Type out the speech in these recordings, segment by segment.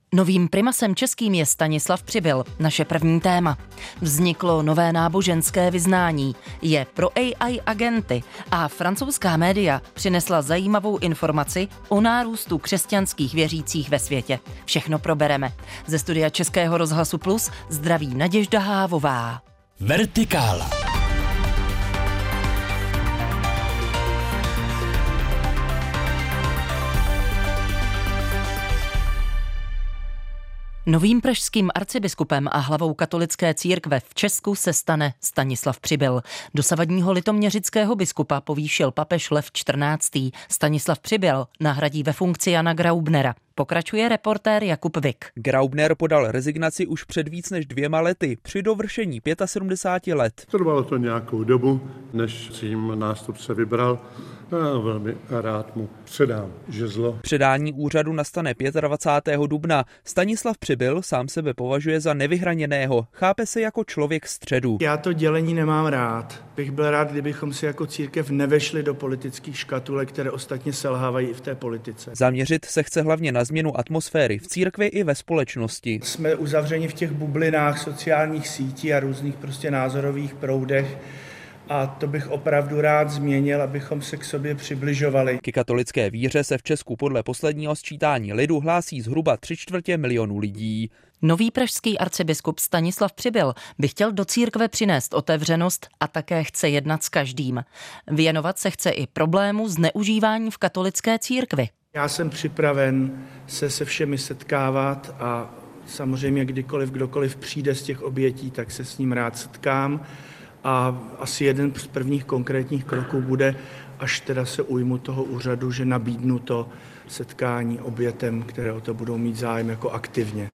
Novým primasem českým je Stanislav Přibyl, naše první téma. Vzniklo nové náboženské vyznání, je pro AI agenty a francouzská média přinesla zajímavou informaci o nárůstu křesťanských věřících ve světě. Všechno probereme. Ze studia Českého rozhlasu Plus zdraví Naděžda Hávová. Vertikála. Novým pražským arcibiskupem a hlavou katolické církve v Česku se stane Stanislav Přibyl. Dosavadního litoměřického biskupa povýšil papež Lev XIV. Stanislav Přibyl nahradí ve funkci Jana Graubnera. Pokračuje reportér Jakub Vik. Graubner podal rezignaci už před víc než 2 lety, při dovršení 75 let. Trvalo to nějakou dobu, než si jim nástupce vybral. A velmi rád mu předám žezlo. Předání úřadu nastane 25. dubna. Stanislav Přibyl sám sebe považuje za nevyhraněného. Chápe se jako člověk středu. Já to dělení nemám rád. Bych byl rád, kdybychom si jako církev nevešli do politických škatulek, které ostatně selhávají i v té politice. Zaměřit se chce hlavně na změnu atmosféry v církvi i ve společnosti. Jsme uzavřeni v těch bublinách sociálních sítí a různých názorových proudech. A to bych opravdu rád změnil, abychom se k sobě přibližovali. Ke katolické víře se v Česku podle posledního sčítání lidu hlásí zhruba 3/4 milionu lidí. Nový pražský arcibiskup Stanislav Přibyl by chtěl do církve přinést otevřenost a také chce jednat s každým. Věnovat se chce i problému zneužívání v katolické církvi. Já jsem připraven se všemi setkávat a samozřejmě kdokoliv přijde z těch obětí, tak se s ním rád setkám. A asi jeden z prvních konkrétních kroků bude, až teda se ujmu toho úřadu, že nabídnu to setkání obětem, které o to budou mít zájem jako aktivně.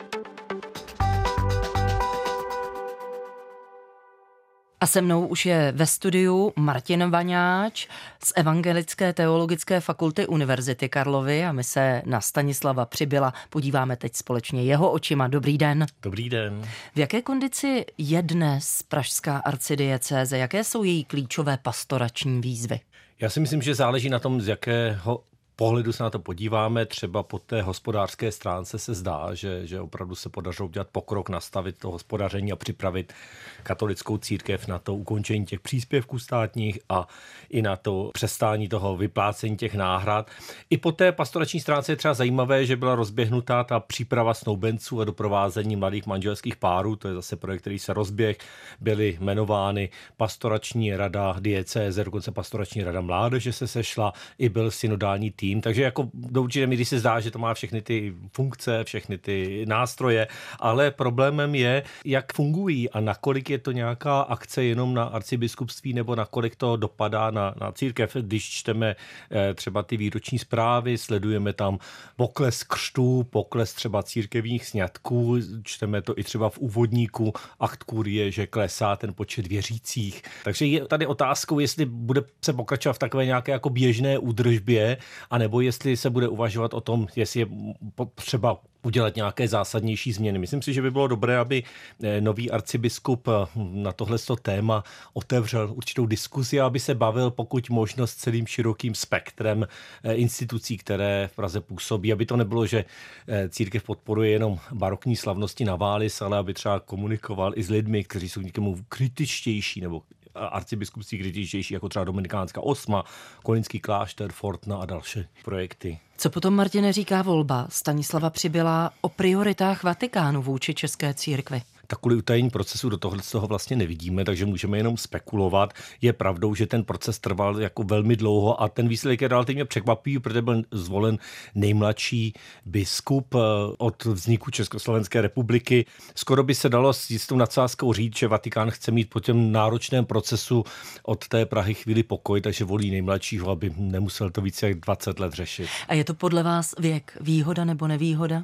A se mnou už je ve studiu Martin Vaňáč z Evangelické teologické fakulty Univerzity Karlovy a my se na Stanislava Přibyla podíváme teď společně jeho očima. Dobrý den. Dobrý den. V jaké kondici je dnes pražská arcidiecéze? Jaké jsou její klíčové pastorační výzvy? Já si myslím, že záleží na tom, z jakého pohledu se na to podíváme. Třeba po té hospodářské stránce se zdá, že opravdu se podařilo udělat pokrok, nastavit to hospodaření a připravit katolickou církev na to ukončení těch příspěvků státních a i na to přestání toho vyplácení těch náhrad. I po té pastorační stránce je třeba zajímavé, že byla rozběhnutá ta příprava snoubenců a doprovázení mladých manželských párů. To je zase projekt, který se rozběh. Byly jmenovány pastorační rada diecéze, dokonce pastorační rada mládeže se sešla, i byl synodální tým. Takže jako do určité míry se zdá, že to má všechny ty funkce, všechny ty nástroje, ale problémem je, jak fungují a nakolik je to nějaká akce jenom na arcibiskupství nebo nakolik to dopadá na církev. Když čteme třeba ty výroční zprávy, sledujeme tam pokles křtů, pokles třeba církevních sňatků, čteme to i třeba v úvodníku akt kurie, že klesá ten počet věřících. Takže je tady otázkou, jestli bude se pokračovat v takové nějaké jako běžné údržbě, a nebo jestli se bude uvažovat o tom, jestli je potřeba udělat nějaké zásadnější změny. Myslím si, že by bylo dobré, aby nový arcibiskup na tohleto téma otevřel určitou diskuzi, aby se bavil pokud možno s celým širokým spektrem institucí, které v Praze působí, aby to nebylo, že církev podporuje jenom barokní slavnosti na Vális, ale aby třeba komunikoval i s lidmi, kteří jsou někomu kritičtější nebo arcibiskupství kritičtější, jako třeba Dominikánská osma, Kolínský klášter, Fortna a další projekty. Co potom, Martine, říká volba Stanislava Přibyla o prioritách Vatikánu vůči české církvi? Takový utajení procesu do toho vlastně nevidíme, takže můžeme jenom spekulovat. Je pravdou, že ten proces trval jako velmi dlouho a ten výsledek je relativně překvapivý, protože byl zvolen nejmladší biskup od vzniku Československé republiky. Skoro by se dalo s jistou nadsázkou říct, že Vatikán chce mít po těm náročném procesu od té Prahy chvíli pokoj, takže volí nejmladšího, aby nemusel to více jak 20 let řešit. A je to podle vás věk výhoda nebo nevýhoda?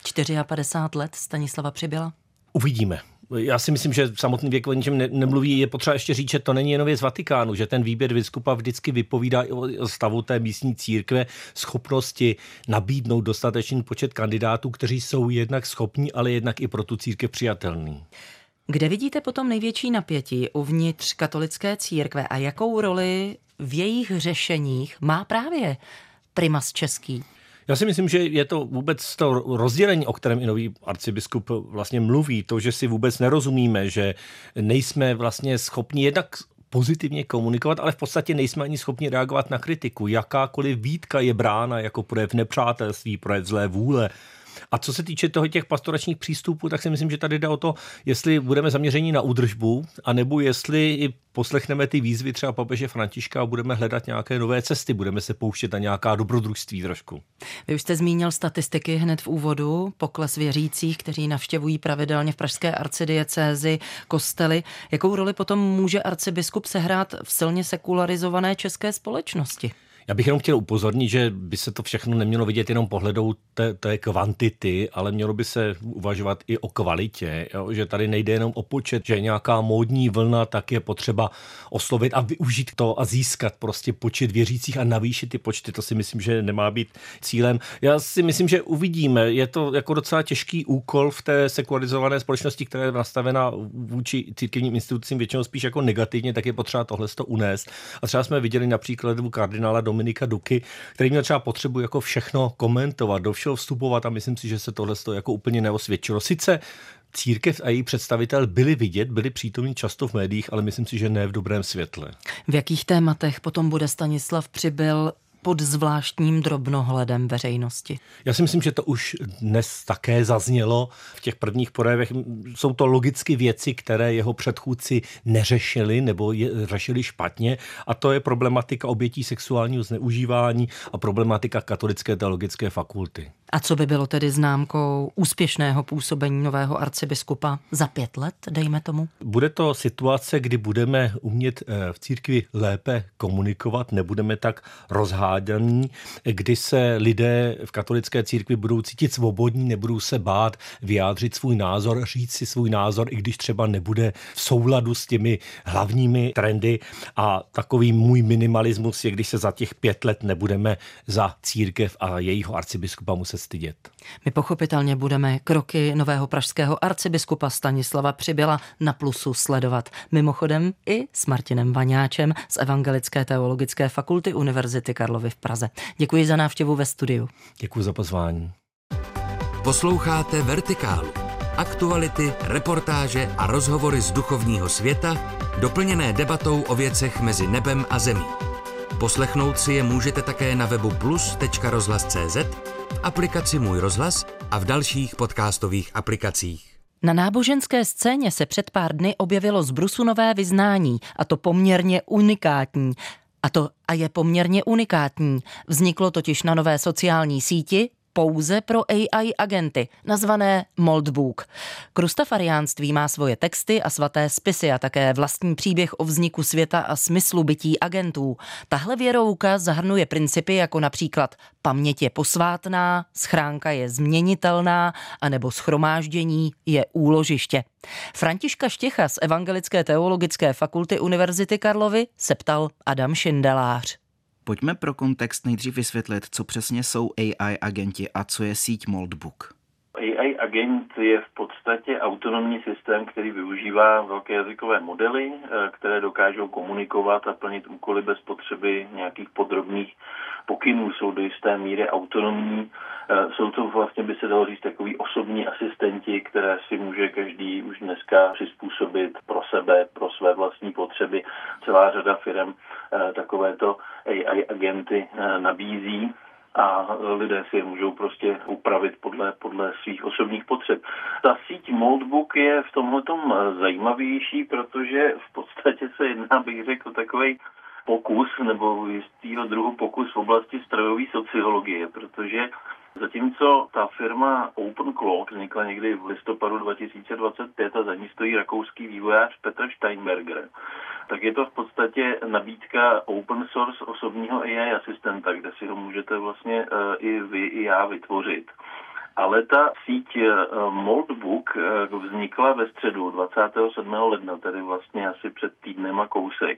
54 let Stanislava Přibyla? Uvidíme. Já si myslím, že samotný věk o ničem nemluví. Je potřeba ještě říct, že to není jenom věc Vatikánu, že ten výběr biskupa vždycky vypovídá i o stavu té místní církve, schopnosti nabídnout dostatečný počet kandidátů, kteří jsou jednak schopní, ale jednak i pro tu církev přijatelný. Kde vidíte potom největší napětí uvnitř katolické církve a jakou roli v jejich řešeních má právě primas český? Já si myslím, že je to vůbec to rozdělení, o kterém i nový arcibiskup vlastně mluví, to, že si vůbec nerozumíme, že nejsme vlastně schopni jednak pozitivně komunikovat, ale v podstatě nejsme ani schopni reagovat na kritiku. Jakákoliv výtka je brána jako projev nepřátelství, projev zlé vůle. A co se týče těch pastoračních přístupů, tak si myslím, že tady jde o to, jestli budeme zaměření na údržbu, anebo jestli i poslechneme ty výzvy třeba papeže Františka a budeme hledat nějaké nové cesty, budeme se pouštět na nějaká dobrodružství trošku. Vy už jste zmínil statistiky hned v úvodu, pokles věřících, kteří navštěvují pravidelně v pražské arcidiecézi kostely. Jakou roli potom může arcibiskup sehrát v silně sekularizované české společnosti? Já bych jenom chtěl upozornit, že by se to všechno nemělo vidět jenom pohledou té kvantity, ale mělo by se uvažovat i o kvalitě, jo? Že tady nejde jenom o počet, že je nějaká módní vlna, tak je potřeba oslovit a využít to a získat prostě počet věřících a navýšit ty počty. To si myslím, že nemá být cílem. Já si myslím, že uvidíme. Je to jako docela těžký úkol v té sekularizované společnosti, která je nastavena vůči církevním institucím většinou spíš jako negativně, tak je potřeba tohle unést. A třeba jsme viděli například kardinála Dominika Duky, který měl třeba potřebu jako všechno komentovat, do všeho vstupovat a myslím si, že se tohle jako úplně neosvědčilo. Sice církev a její představitel byli vidět, byli přítomní často v médiích, ale myslím si, že ne v dobrém světle. V jakých tématech potom bude Stanislav Přibyl pod zvláštním drobnohledem veřejnosti? Já si myslím, že to už dnes také zaznělo v těch prvních projevech. Jsou to logicky věci, které jeho předchůdci neřešili nebo je řešili špatně, a to je problematika obětí sexuálního zneužívání a problematika Katolické teologické fakulty. A co by bylo tedy známkou úspěšného působení nového arcibiskupa za 5 let, dejme tomu? Bude to situace, kdy budeme umět v církvi lépe komunikovat, nebudeme tak rozhádaní, kdy se lidé v katolické církvi budou cítit svobodní, nebudou se bát vyjádřit svůj názor, říct si svůj názor, i když třeba nebude v souladu s těmi hlavními trendy. A takový můj minimalismus je, když se za těch 5 let nebudeme za církev a jejího arcibiskupa muset stydět. My pochopitelně budeme kroky nového pražského arcibiskupa Stanislava Přibyla na Plusu sledovat. Mimochodem i s Martinem Vaňáčem z Evangelické teologické fakulty Univerzity Karlovy v Praze. Děkuji za návštěvu ve studiu. Děkuji za pozvání. Posloucháte Vertikálu. Aktuality, reportáže a rozhovory z duchovního světa, doplněné debatou o věcech mezi nebem a zemí. Poslechnout si je můžete také na webu plus.rozhlas.cz, v aplikaci Můj rozhlas a v dalších podcastových aplikacích. Na náboženské scéně se před pár dny objevilo z brusu nové vyznání, a to poměrně unikátní. Je poměrně unikátní. Vzniklo totiž na nové sociální síti pouze pro AI agenty, nazvané Moldbook. Krustafariánství má svoje texty a svaté spisy a také vlastní příběh o vzniku světa a smyslu bytí agentů. Tahle věrouka zahrnuje principy jako například paměť je posvátná, schránka je změnitelná, anebo shromáždění je úložiště. Františka Štěcha z Evangelické teologické fakulty Univerzity Karlovy se ptal Adam Šindelář. Pojďme pro kontext nejdřív vysvětlit, co přesně jsou AI agenti a co je síť Moldbook. AI agent je v podstatě autonomní systém, který využívá velké jazykové modely, které dokážou komunikovat a plnit úkoly bez potřeby nějakých podrobných pokynů. Jsou do jisté míry autonomní. Jsou to vlastně, by se dalo říct, takový osobní asistenti, které si může každý už dneska přizpůsobit pro sebe, pro své vlastní potřeby. Celá řada firem takovéto AI agenty nabízí a lidé si je můžou prostě upravit podle svých osobních potřeb. Ta síť Moldbook je v tomhletom zajímavější, protože v podstatě se jedná, bych řekl, takovej pokus nebo jistýho druhu pokus v oblasti strojové sociologie, protože zatímco ta firma OpenClock vznikla někdy v listopadu 2025 a za ní stojí rakouský vývojář Petr Steinberger, tak je to v podstatě nabídka open source osobního AI asistenta, kde si ho můžete vlastně i vy, i já vytvořit. Ale ta síť Moldbook vznikla ve středu 27. ledna, tedy vlastně asi před týdnem a kousek.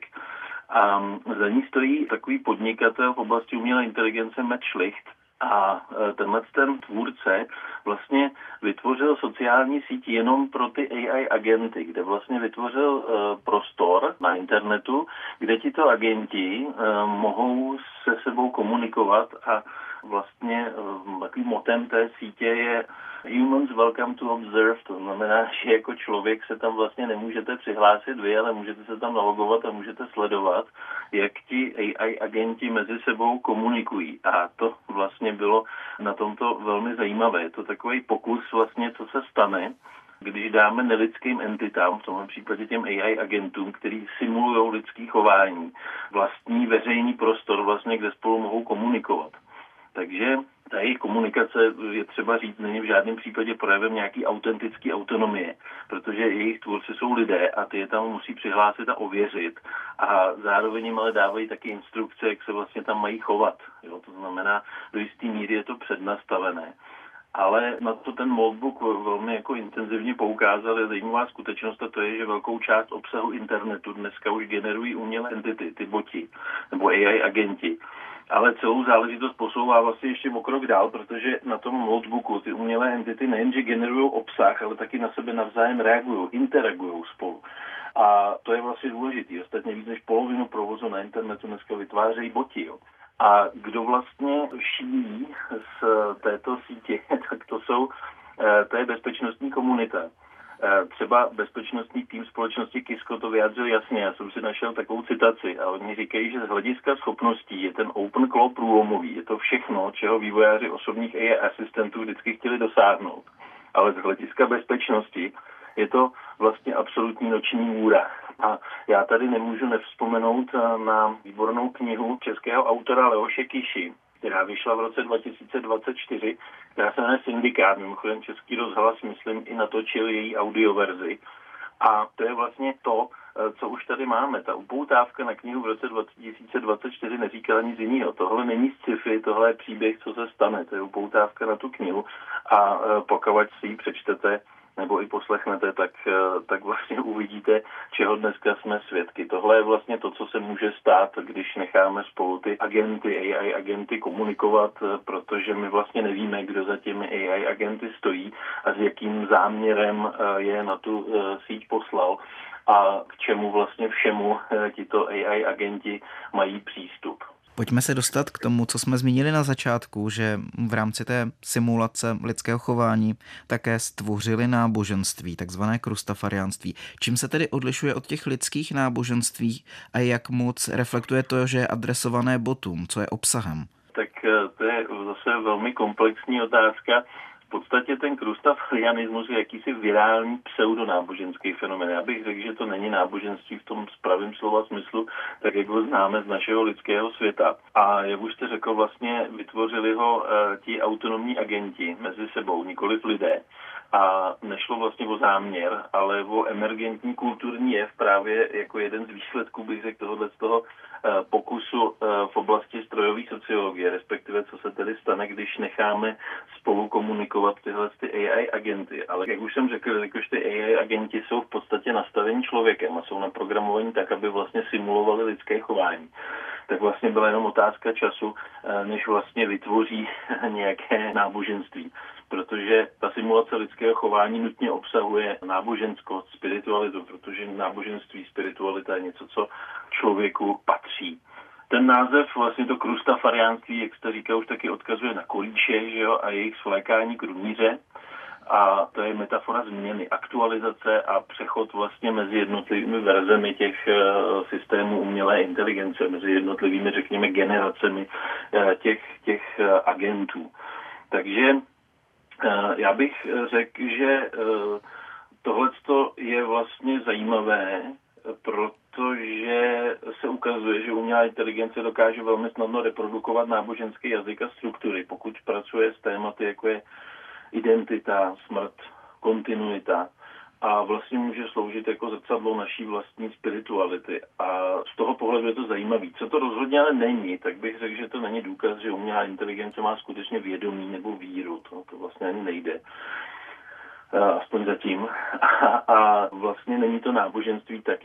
A za ní stojí takový podnikatel v oblasti umělé inteligence Matt Schlicht. A ten tvůrce vlastně vytvořil sociální síť jenom pro ty AI agenty, kde vlastně vytvořil prostor na internetu, kde tito agenti mohou se sebou komunikovat a vlastně takovým motem té sítě je Humans welcome to observe, to znamená, že jako člověk se tam vlastně nemůžete přihlásit vy, ale můžete se tam nalogovat a můžete sledovat, jak ti AI agenti mezi sebou komunikují. A to vlastně bylo na tomto velmi zajímavé. Je to takový pokus vlastně, co se stane, když dáme nelidským entitám, v tomhle případě těm AI agentům, který simulují lidský chování, vlastní veřejný prostor, vlastně, kde spolu mohou komunikovat. Takže ta jejich komunikace, je třeba říct, není v žádném případě projevem nějaký autentický autonomie, protože jejich tvůrci jsou lidé a ty je tam musí přihlásit a ověřit. A zároveň jim ale dávají taky instrukce, jak se vlastně tam mají chovat. Jo, to znamená, do jistý míry je to přednastavené. Ale na to ten Moldbook velmi jako intenzivně poukázal, je zajímavá skutečnost, a to je, že velkou část obsahu internetu dneska už generují umělé entity, ty boti, nebo AI agenti. Ale celou záležitost posouvá vlastně ještě o krok dál, protože na tom Moldbooku ty umělé entity nejenže generují obsah, ale taky na sebe navzájem reagují, interagují spolu. A to je vlastně důležitý. Ostatně víc než polovinu provozu na internetu dneska vytvářejí boti. Jo. A kdo vlastně šílí z této sítě, tak to je bezpečnostní komunita. Třeba bezpečnostní tým společnosti Kisko to vyjádřil jasně. Já jsem si našel takovou citaci a oni říkají, že z hlediska schopností je ten open claw průlomový. Je to všechno, čeho vývojáři osobních AI asistentů vždycky chtěli dosáhnout. Ale z hlediska bezpečnosti je to vlastně absolutní noční můra. A já tady nemůžu nevzpomenout na výbornou knihu českého autora Leoše Kiši, která vyšla v roce 2024, která se jmenuje Syndikát. Mimochodem Český rozhlas, myslím, i natočil její audioverzi. A to je vlastně to, co už tady máme. Ta upoutávka na knihu v roce 2024 neříkala nic jiného. Tohle není sci-fi, tohle je příběh, co se stane. To je upoutávka na tu knihu. A pokud si ji přečtete, nebo i poslechnete, tak vlastně uvidíte, čeho dneska jsme svědky. Tohle je vlastně to, co se může stát, když necháme spolu ty agenty, AI agenty komunikovat, protože my vlastně nevíme, kdo za těmi AI agenty stojí a s jakým záměrem je na tu síť poslal a k čemu vlastně všemu tito AI agenti mají přístup. Pojďme se dostat k tomu, co jsme zmínili na začátku, že v rámci té simulace lidského chování také stvořili náboženství, takzvané krustafariánství. Čím se tedy odlišuje od těch lidských náboženství a jak moc reflektuje to, že je adresované botům, co je obsahem? Tak to je zase velmi komplexní otázka. V podstatě ten krustafarianismus je jakýsi virální pseudonáboženský fenomén. Já bych řekl, že to není náboženství v tom pravém slova smyslu, tak jak ho známe z našeho lidského světa. A jak už jste řekl, vlastně vytvořili ho ti autonomní agenti mezi sebou, nikoliv lidé. A nešlo vlastně o záměr, ale o emergentní kulturní jev právě jako jeden z výsledků, bych řekl, toho pokusu v oblasti strojové sociologie, respektive co se tedy stane, když necháme spolu komunikovat tyhle AI agenty. Ale jak už jsem řekl, jakož ty AI agenti jsou v podstatě nastavení člověkem a jsou naprogramovaní tak, aby vlastně simulovali lidské chování. Tak vlastně byla jenom otázka času, než vlastně vytvoří nějaké náboženství. Protože ta simulace lidského chování nutně obsahuje náboženskost, spiritualitu, protože náboženství, spiritualita je něco, co člověku patří. Ten název, vlastně to krustafariánství, jak jste říkal, už taky odkazuje na kolíče, že jo, a jejich svlékání k rumíře. A to je metafora změny, aktualizace a přechod vlastně mezi jednotlivými verzemi těch systémů umělé inteligence, mezi jednotlivými, řekněme, generacemi těch agentů. Takže já bych řekl, že tohleto je vlastně zajímavé, protože se ukazuje, že umělá inteligence dokáže velmi snadno reprodukovat náboženský jazyk a struktury, pokud pracuje s tématy, jako je identita, smrt, kontinuita a vlastně může sloužit jako zrcadlo naší vlastní spirituality. A z toho pohledu je to zajímavé. Co to rozhodně ale není, tak bych řekl, že to není důkaz, že umělá inteligence má skutečně vědomí nebo víru. To vlastně ani nejde. Aspoň zatím. A vlastně není to náboženství tak, jak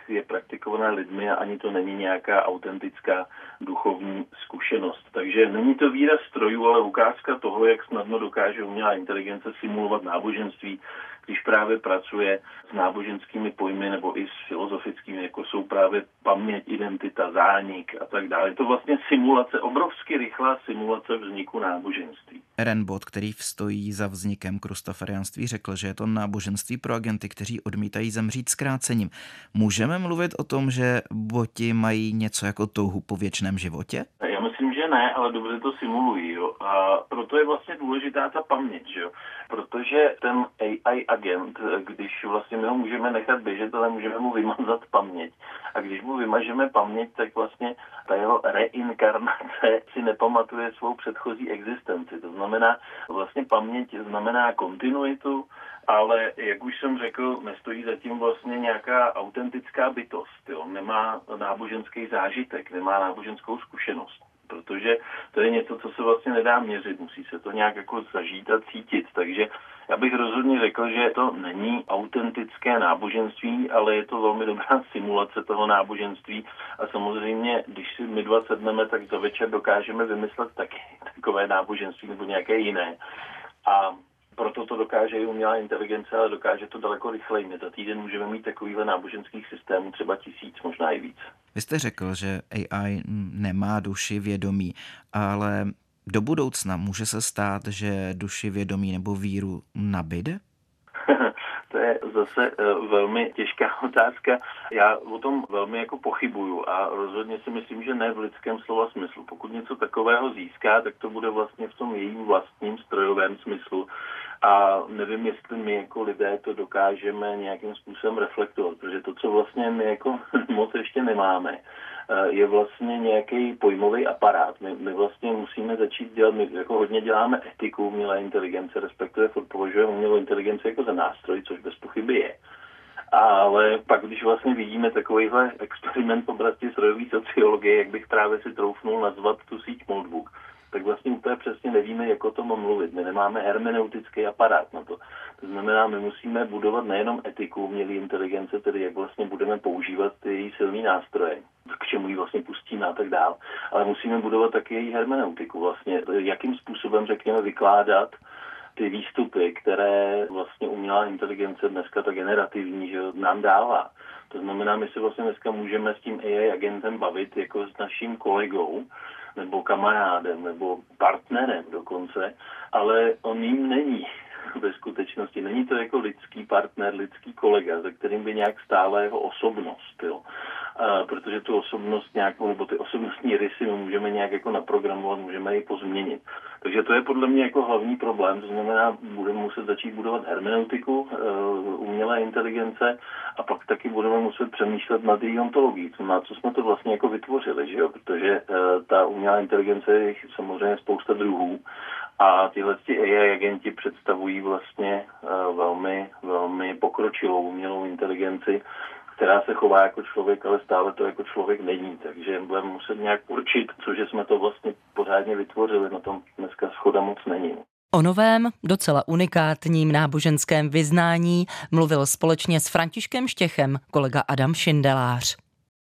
je praktikované lidmi a ani to není nějaká autentická duchovní zkušenost. Takže není to výraz strojů, ale ukázka toho, jak snadno dokáže umělá inteligence simulovat náboženství, když právě pracuje s náboženskými pojmy nebo i s filozofickými, jako jsou právě paměť, identita, zánik a tak dále. Je to vlastně simulace, obrovsky rychlá simulace vzniku náboženství. Aaron Bot, který stojí za vznikem krustafariánství, řekl, že je to náboženství pro agenty, kteří odmítají zemřít zkrácením. Můžeme mluvit o tom, že boti mají něco jako touhu po věčném životě? Já myslím, že ne, ale dobře to simulují. Jo. A proto je vlastně důležitá ta paměť, že jo. Protože ten AI agent, když vlastně my ho můžeme nechat běžet, ale můžeme mu vymazat paměť. A když mu vymažeme paměť, tak vlastně ta jeho reinkarnace si nepamatuje svou předchozí existenci. To znamená, vlastně paměť znamená kontinuitu, ale jak už jsem řekl, nestojí zatím vlastně nějaká autentická bytost. Jo. Nemá náboženský zážitek, nemá náboženskou zkušenost. Protože to je něco, co se vlastně nedá měřit, musí se to nějak jako zažít a cítit. Takže já bych rozhodně řekl, že to není autentické náboženství, ale je to velmi dobrá simulace toho náboženství a samozřejmě, když si my dva sedneme, tak za večer dokážeme vymyslet taky takové náboženství nebo nějaké jiné. A proto to dokáže i umělá inteligence, ale dokáže to daleko rychleji. My za týden můžeme mít takovýhle náboženských systémů třeba 1000, možná i víc. Vy jste řekl, že AI nemá duši, vědomí, ale do budoucna může se stát, že duši, vědomí nebo víru nabyde? To je zase velmi těžká otázka. Já o tom velmi jako pochybuju a rozhodně si myslím, že ne v lidském slova smyslu. Pokud něco takového získá, tak to bude vlastně v tom jejím vlastním strojovém smyslu. A nevím, jestli my jako lidé to dokážeme nějakým způsobem reflektovat, protože to, co vlastně my jako moc ještě nemáme, je vlastně nějaký pojmový aparát. My vlastně musíme začít dělat, my jako hodně děláme etiku umělé inteligence, respektive považujeme umělou inteligenci jako za nástroj, což bez pochyby je. Ale pak, když vlastně vidíme takovýhle experiment v oblasti strojové sociologie, jak bych právě si troufnul nazvat tu síť Moldbook, tak vlastně úplně přesně nevíme, jak o tom mluvit. My nemáme hermeneutický aparát na to. To znamená, my musíme budovat nejenom etiku umělé inteligence, tedy jak vlastně budeme používat ty její silný nástroje, k čemu ji vlastně pustíme a tak dál, ale musíme budovat taky její hermeneutiku, vlastně jakým způsobem, řekněme, vykládat ty výstupy, které vlastně umělá inteligence dneska ta generativní, že nám dává. To znamená, my se vlastně dneska můžeme s tím AI agentem bavit jako s naším kolegou, nebo kamarádem, nebo partnerem dokonce, ale on jim není ve skutečnosti. Není to jako lidský partner, lidský kolega, za kterým by nějak stála jeho osobnost, jo. Protože tu osobnost nějakou, nebo ty osobnostní rysy my můžeme nějak jako naprogramovat, můžeme ji pozměnit. Takže to je podle mě jako hlavní problém, to znamená, budeme muset začít budovat hermeneutiku umělé inteligence a pak taky budeme muset přemýšlet nad její ontologií, na co jsme to vlastně jako vytvořili, že jo, protože ta umělá inteligence je samozřejmě spousta druhů a tyhle AI agenti představují vlastně velmi, velmi pokročilou umělou inteligenci, která se chová jako člověk, ale stále to jako člověk není. Takže budeme muset nějak určit, cože jsme to vlastně pořádně vytvořili, na tom dneska shoda moc není. O novém, docela unikátním náboženském vyznání mluvil společně s Františkem Štěchem kolega Adam Šindelář.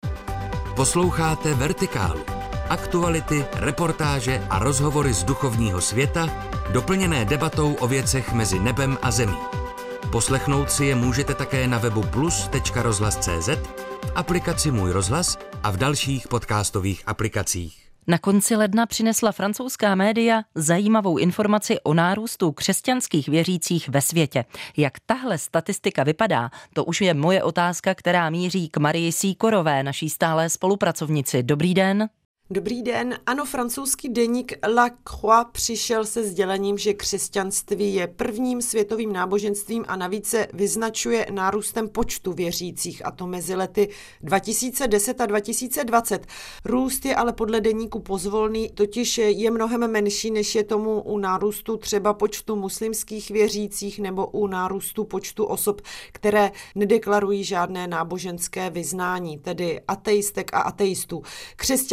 Posloucháte Vertikálu. Aktuality, reportáže a rozhovory z duchovního světa, doplněné debatou o věcech mezi nebem a zemí. Poslechnout si je můžete také na webu plus.rozhlas.cz, v aplikaci Můj rozhlas a v dalších podcastových aplikacích. Na konci ledna přinesla francouzská média zajímavou informaci o nárůstu křesťanských věřících ve světě. Jak tahle statistika vypadá, to už je moje otázka, která míří k Marii Sýkorové, naší stálé spolupracovnici. Dobrý den. Dobrý den. Ano, francouzský deník La Croix přišel se sdělením, že křesťanství je prvním světovým náboženstvím a navíc se vyznačuje nárůstem počtu věřících, a to mezi lety 2010 a 2020. Růst je ale podle deníku pozvolný, totiž je mnohem menší, než je tomu u nárůstu třeba počtu muslimských věřících nebo u nárůstu počtu osob, které nedeklarují žádné náboženské vyznání, tedy ateistek a ateistů. Křesťanství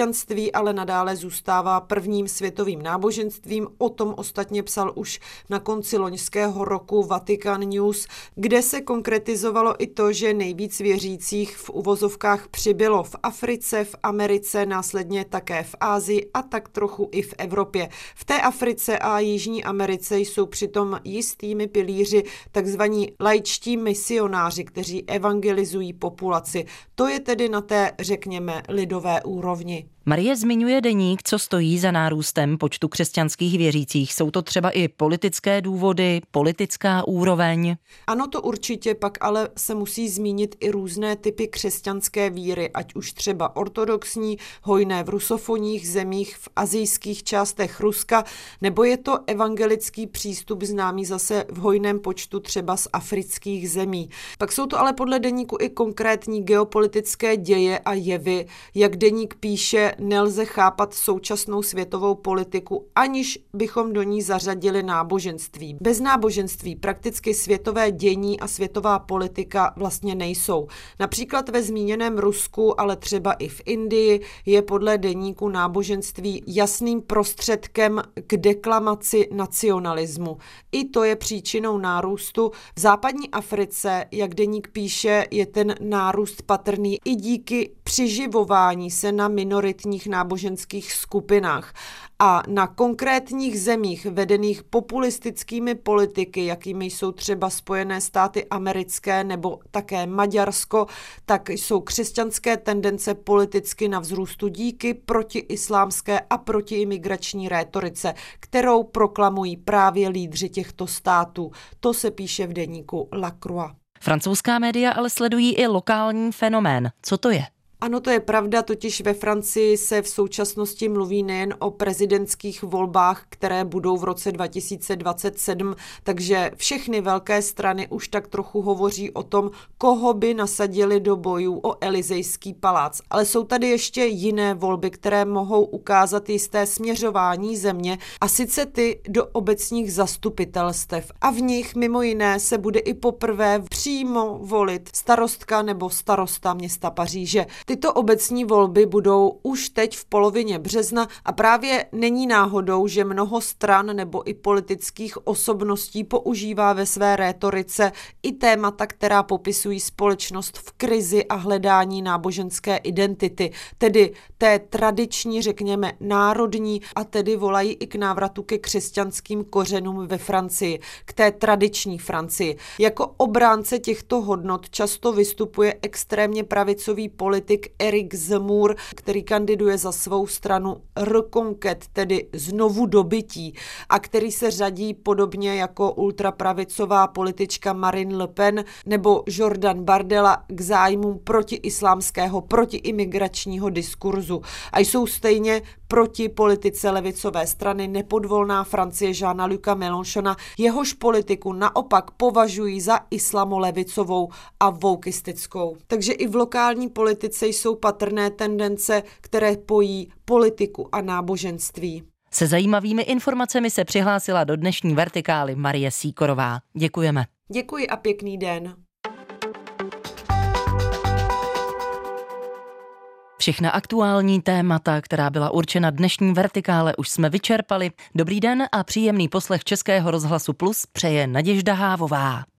křesťanství ale nadále zůstává prvním světovým náboženstvím. O tom ostatně psal už na konci loňského roku Vatican News, kde se konkretizovalo i to, že nejvíc věřících v uvozovkách přibylo v Africe, v Americe, následně také v Asii a tak trochu i v Evropě. V té Africe a Jižní Americe jsou přitom jistými pilíři takzvaní laičtí misionáři, kteří evangelizují populaci. To je tedy na té, řekněme, lidové úrovni. Marie zmiňuje deník, co stojí za nárůstem počtu křesťanských věřících. Jsou to třeba i politické důvody, politická úroveň? Ano, to určitě, pak ale se musí zmínit i různé typy křesťanské víry, ať už třeba ortodoxní, hojné v rusofonních zemích, v asijských částech Ruska, nebo je to evangelický přístup známý zase v hojném počtu třeba z afrických zemí. Pak jsou to ale podle deníku i konkrétní geopolitické děje a jevy, jak deník píše, nelze chápat současnou světovou politiku, aniž bychom do ní zařadili náboženství. Bez náboženství prakticky světové dění a světová politika vlastně nejsou. Například ve zmíněném Rusku, ale třeba i v Indii je podle deníku náboženství jasným prostředkem k deklamaci nacionalismu. I to je příčinou nárůstu. V západní Africe, jak deník píše, je ten nárůst patrný i díky přiživování se na minoritních náboženských skupinách. A na konkrétních zemích vedených populistickými politiky, jakými jsou třeba Spojené státy americké nebo také Maďarsko, tak jsou křesťanské tendence politicky na vzrůstu díky protiislámské a protiimigrační rétorice, kterou proklamují právě lídři těchto států. To se píše v deníku La Croix. Francouzská média ale sledují i lokální fenomén. Co to je? Ano, to je pravda, totiž ve Francii se v současnosti mluví nejen o prezidentských volbách, které budou v roce 2027, takže všechny velké strany už tak trochu hovoří o tom, koho by nasadili do bojů o Elysejský palác. Ale jsou tady ještě jiné volby, které mohou ukázat jisté směřování země, a sice ty do obecních zastupitelstev. A v nich mimo jiné se bude i poprvé přímo volit starostka nebo starosta města Paříže. Tyto obecní volby budou už teď v polovině března a právě není náhodou, že mnoho stran nebo i politických osobností používá ve své rétorice i témata, která popisují společnost v krizi a hledání náboženské identity, tedy té tradiční, řekněme, národní, a tedy volají i k návratu ke křesťanským kořenům ve Francii, k té tradiční Francii. Jako obránce těchto hodnot často vystupuje extrémně pravicový politik Éric Zemmour, který kandiduje za svou stranu Reconquête, tedy znovu dobytí, a který se řadí podobně jako ultrapravicová politička Marine Le Pen nebo Jordan Bardella k zájmům protiislámského, protiimigračního diskurzu. A jsou stejně proti politice levicové strany nepodvolná Francie Jeana-Luca Mélenchona, jehož politiku naopak považují za islamolevicovou a wokeistickou. Takže i v lokální politice jsou patrné tendence, které pojí politiku a náboženství. Se zajímavými informacemi se přihlásila do dnešní Vertikály Marie Sýkorová. Děkujeme. Děkuji a pěkný den. Všechna aktuální témata, která byla určena dnešní Vertikále, už jsme vyčerpali. Dobrý den a příjemný poslech Českého rozhlasu Plus přeje Naděžda Hávová.